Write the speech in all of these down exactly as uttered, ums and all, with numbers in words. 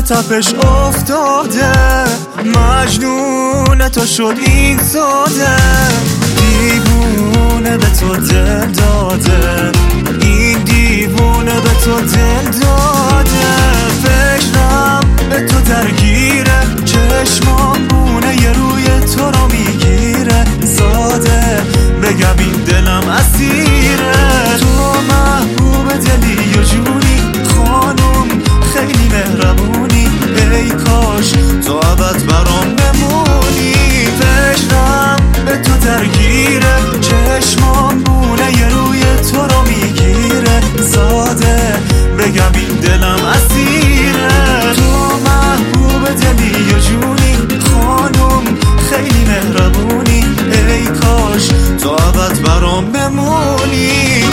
تپش افتاده، مجنون تو شد این ساده، دیوونه به تو دل داده، این دیوونه به تو دل داده. فکرم به تو درگیره، چشمام بونه یه روی تو رو میگیره، ساده بگم این دلم اسیره. تو محبوب دلی و جونی، خانم خیلی مهربونی، ای کاش تو ابد برام بمونی. فکرم به تو درگیره، چشمام بونه یه روی تو رو میگیره، ساده بگم این دلم اسیره. تو محبوب دلی و جونی، خانم خیلی مهربونی، ای کاش تو ابد برام بمونی.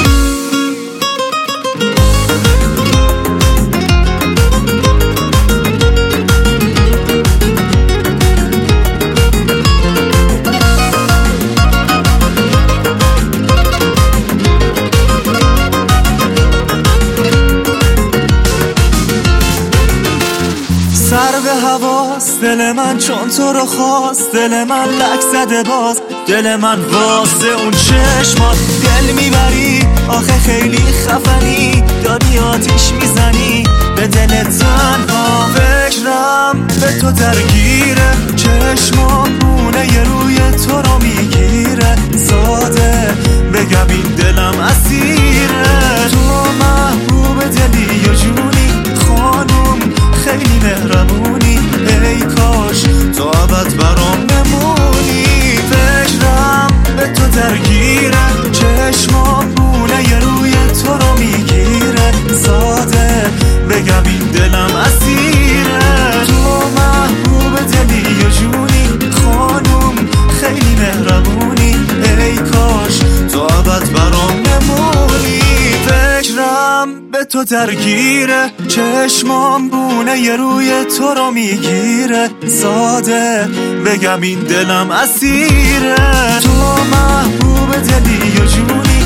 سر به حواس دل من چون تو رو خواست، دل من لک زده باز، دل من واسه اون چشمات دل میبری. آخه خیلی خفنی، داری آتیش میزنی به دل تنها. فکرم به تو درگیره، چشمام بونه یه روی تو رو میگیره، ساده بگم این دلم اسیره. تو محبوب دلی و جونی، خانم خیلی مهربونی، ای کاش تو ابد برام بمونی. فکرم به تو درگیره، چشمام بونه یه روی تو رو میگیره، ساده بگم این دلم اسیره. تو محبوب دلی و جونی، خانم خیلی مهربونی، ای کاش تو ابد برام بمونی. فکرم به تو درگیره، چشمام بونه یه روی تو رو میگیره، ساده بگم این دلم اسیره. تو محبوب دلی و جونی،